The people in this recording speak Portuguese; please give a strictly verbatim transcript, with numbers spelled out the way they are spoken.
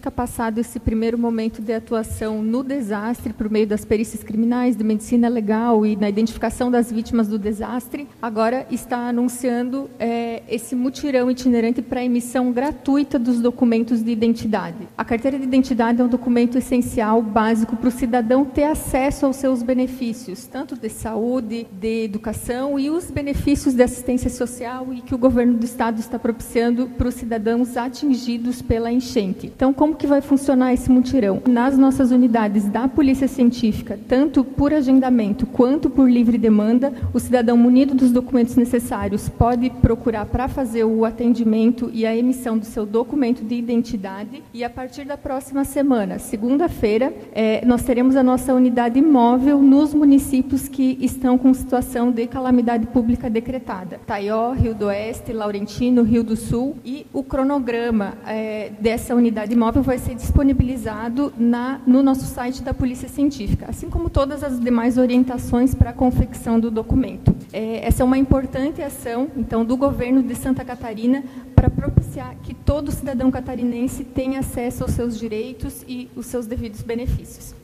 Científica, passado esse primeiro momento de atuação no desastre, por meio das perícias criminais, de medicina legal e na identificação das vítimas do desastre, agora está anunciando é, esse mutirão itinerante para a emissão gratuita dos documentos de identidade. A carteira de identidade é um documento essencial, básico, para o cidadão ter acesso aos seus benefícios, tanto de saúde, de educação e os benefícios de assistência social e que o governo do estado está propiciando para os cidadãos atingidos pela enchente. Então, como que vai funcionar esse mutirão? Nas nossas unidades da Polícia Científica, tanto por agendamento quanto por livre demanda, o cidadão munido dos documentos necessários pode procurar para fazer o atendimento e a emissão do seu documento de identidade. E a partir da próxima semana, segunda-feira, eh, nós teremos a nossa unidade móvel nos municípios que estão com situação de calamidade pública decretada. Taió, Rio do Oeste, Laurentino, Rio do Sul, e o cronograma é, dessa unidade móvel vai ser disponibilizado na, no nosso site da Polícia Científica, assim como todas as demais orientações para a confecção do documento. É, essa é uma importante ação, então, do governo de Santa Catarina para propiciar que todo cidadão catarinense tenha acesso aos seus direitos e os seus devidos benefícios.